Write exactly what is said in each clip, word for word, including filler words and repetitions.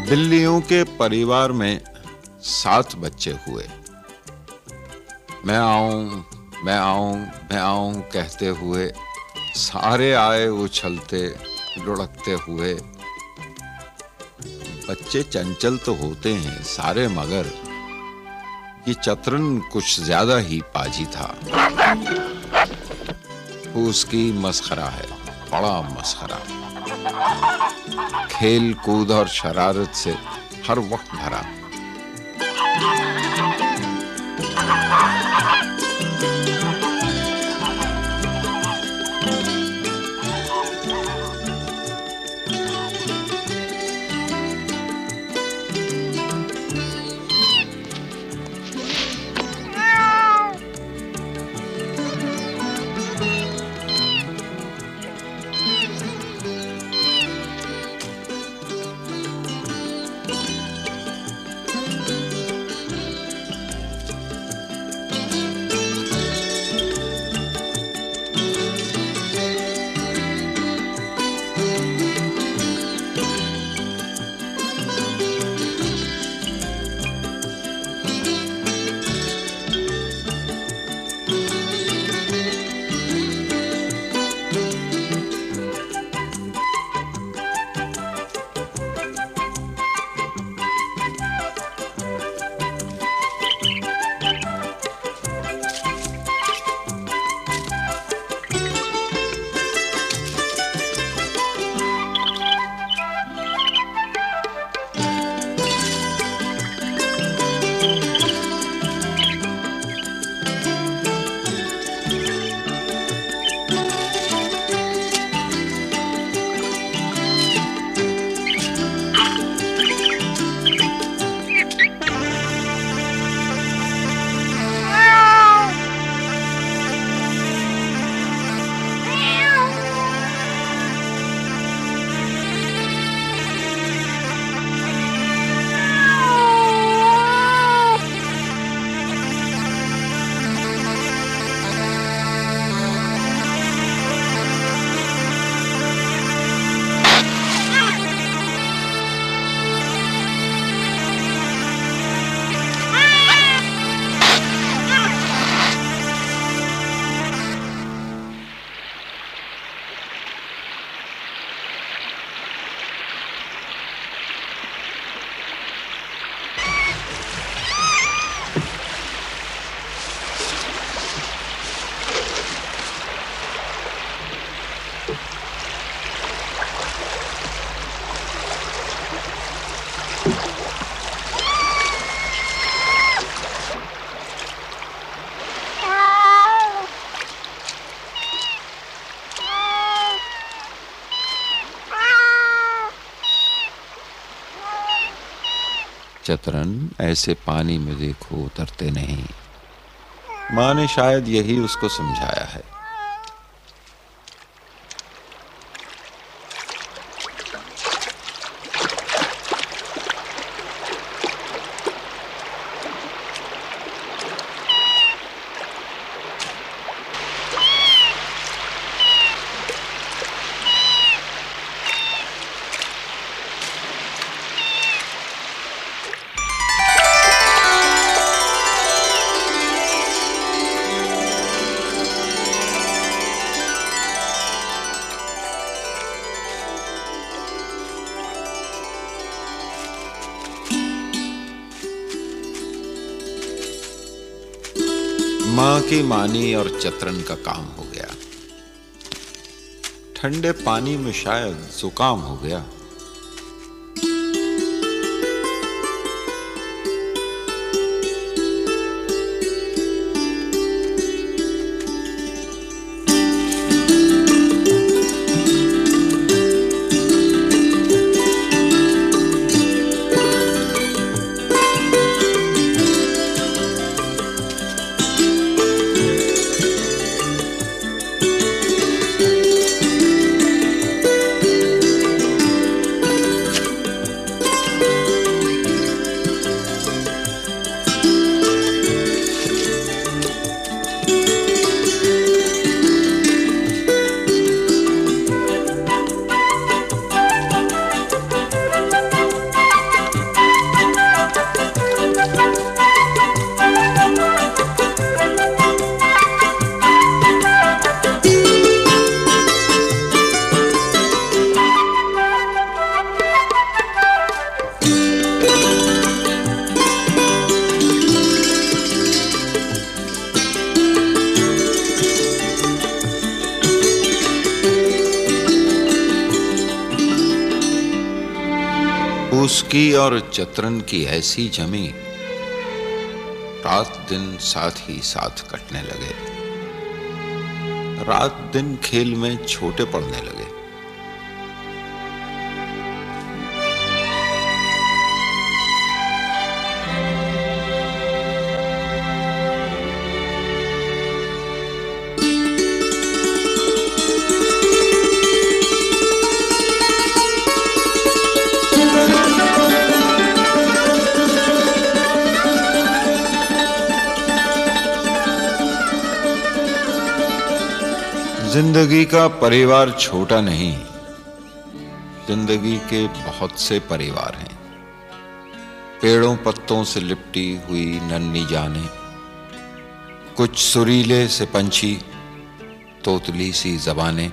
बिल्लियों के परिवार में सात बच्चे हुए। मैं आऊं, मैं आऊं, मैं आऊं कहते हुए सारे आए उछलते लुढ़कते हुए। बच्चे चंचल तो होते हैं सारे, मगर ये चतरन कुछ ज्यादा ही पाजी था। उसकी मस्खरा है, बड़ा मस्खरा। खेल कूद और शरारत से हर वक्त भरा। चतरन ऐसे पानी में देखो उतरते नहीं। माँ ने शायद यही उसको समझाया है। माँ की मानी और चतरन का काम हो गया। ठंडे पानी में शायद जुकाम हो गया। उसकी और चतरन की ऐसी जमी, रात दिन साथ ही साथ कटने लगे। रात दिन खेल में छोटे पड़ने लगे। जिंदगी का परिवार छोटा नहीं, जिंदगी के बहुत से परिवार हैं। पेड़ों पत्तों से लिपटी हुई नन्ही जानें, कुछ सुरीले से पंछी, तोतली सी जबानें।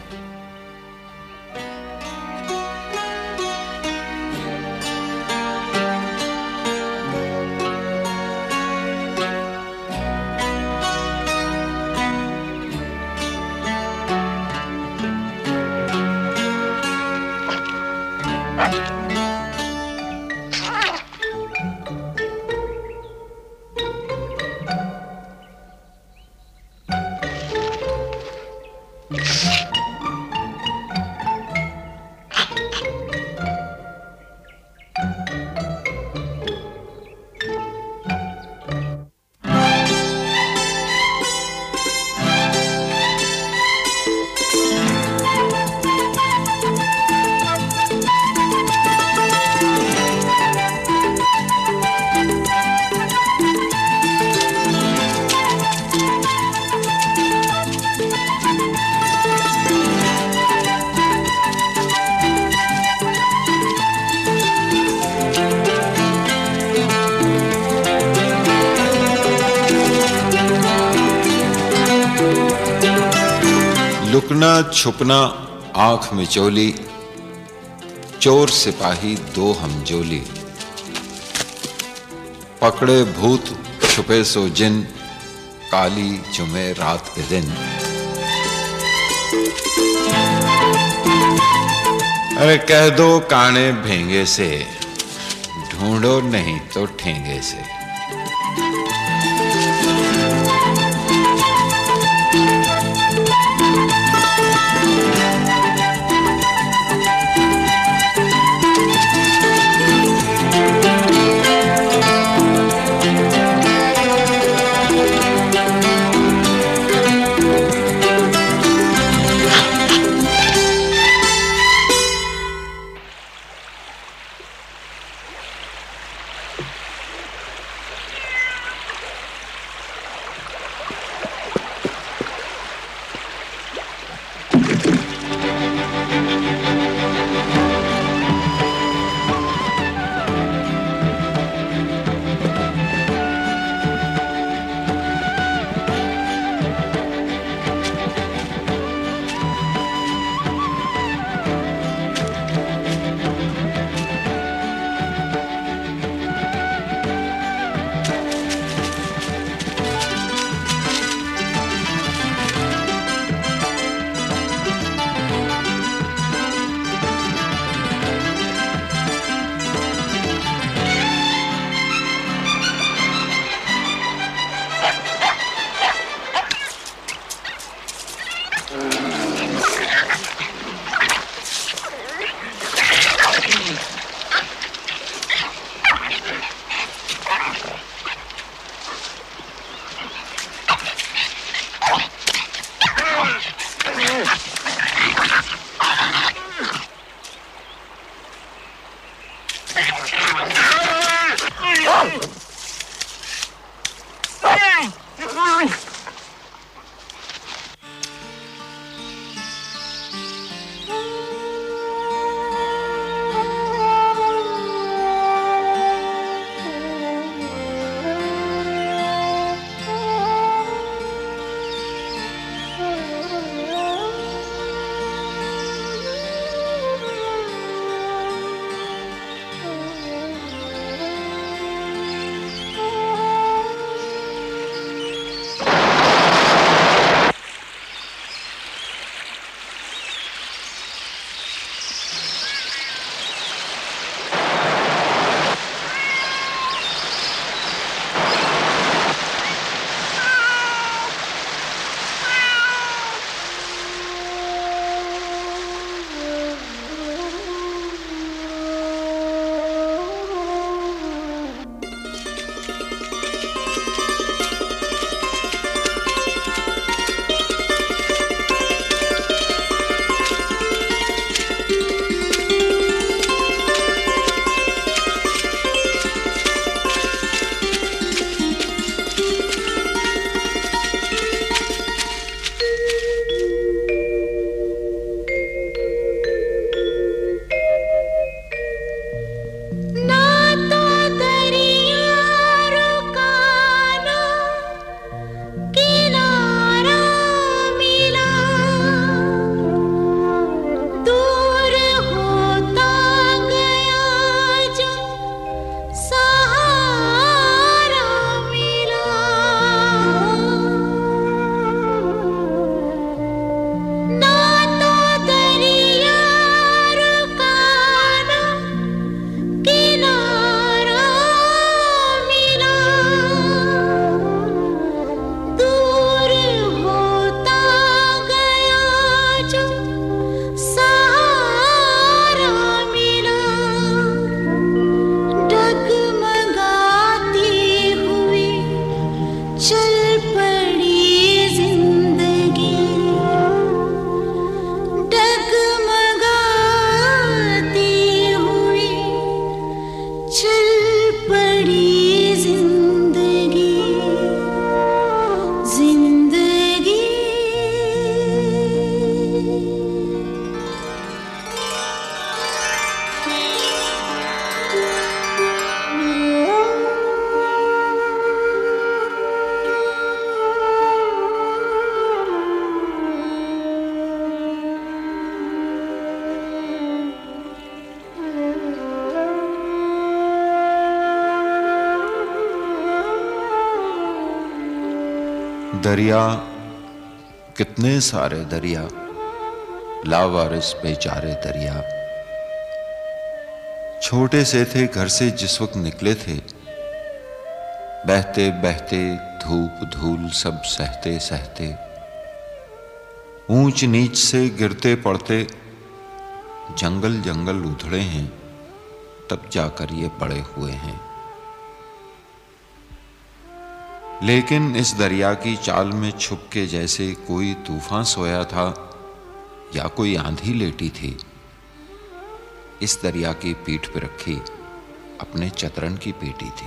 लुकना छुपना आंख मिचोली, चोर सिपाही दो हमजोली। पकड़े भूत छुपे सो जिन, काली चुमे रात के दिन। अरे कह दो काने भेंगे से, ढूंढो नहीं तो ठेंगे से। दरिया, कितने सारे दरिया, लावारिस बेचारे दरिया। छोटे से थे घर से जिस वक्त निकले थे, बहते बहते धूप धूल सब सहते सहते, ऊंच नीच से गिरते पड़ते जंगल जंगल उधड़े हैं, तब जाकर ये बड़े हुए हैं। लेकिन इस दरिया की चाल में छुप के जैसे कोई तूफान सोया था या कोई आंधी लेटी थी, इस दरिया की पीठ पर रखी अपने चतरन की पेटी थी।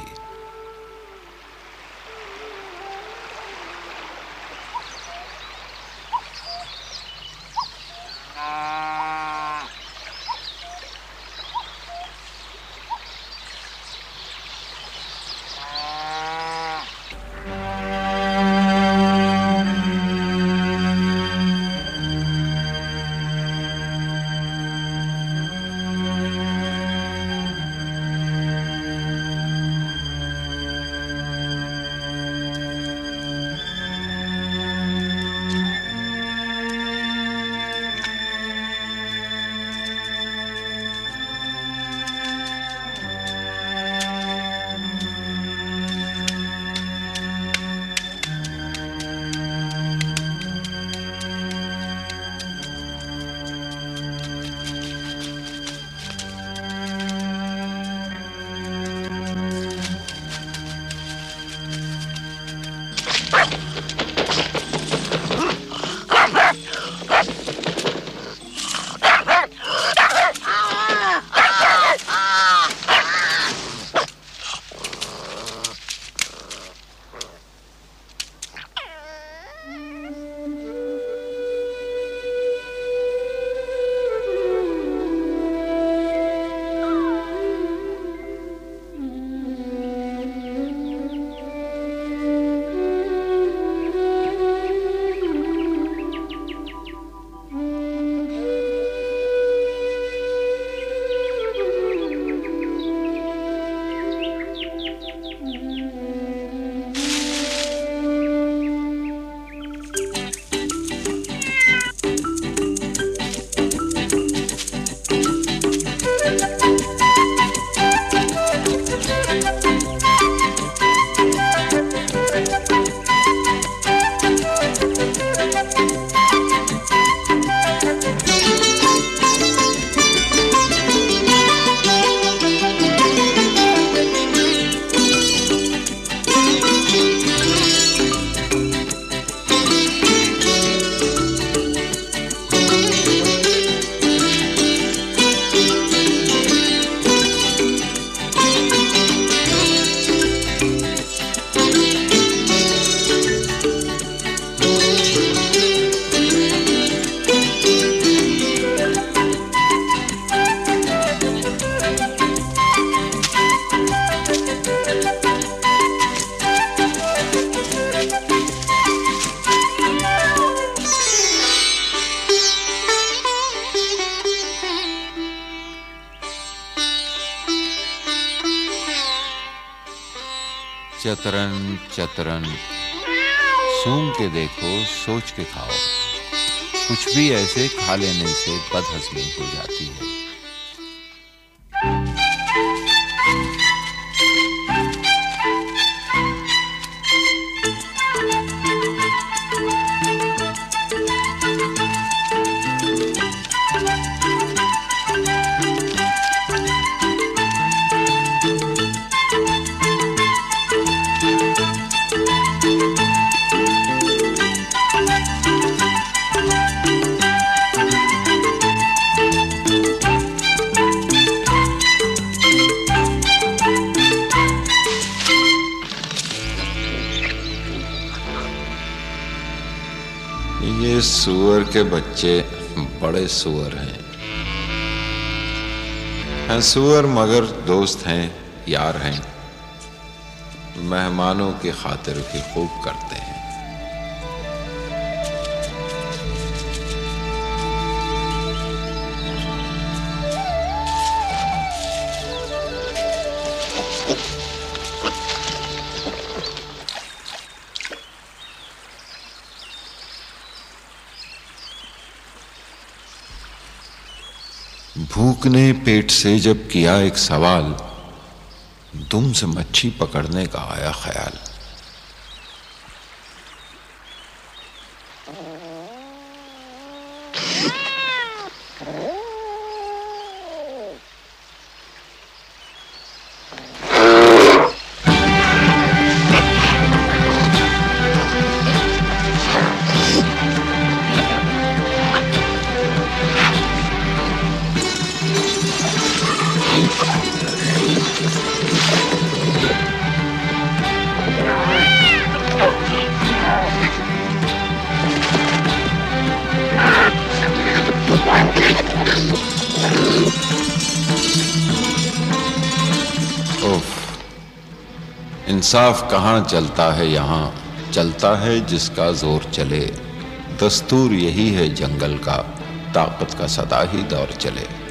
चतरन चतरन, सूंघ के देखो, सोच के खाओ, कुछ भी ऐसे खा लेने से बदहजमी हो जाती है। ये सुअर के बच्चे बड़े सुअर हैं। हैं सुअर मगर दोस्त हैं, यार हैं, मेहमानों की खातिर भी खूब करते हैं। भूख ने पेट से जब किया एक सवाल, दुम से मच्छी पकड़ने का आया ख्याल। इंसाफ कहाँ चलता है यहाँ, चलता है जिसका जोर चले। दस्तूर यही है जंगल का, ताकत का सदा ही दौर चले।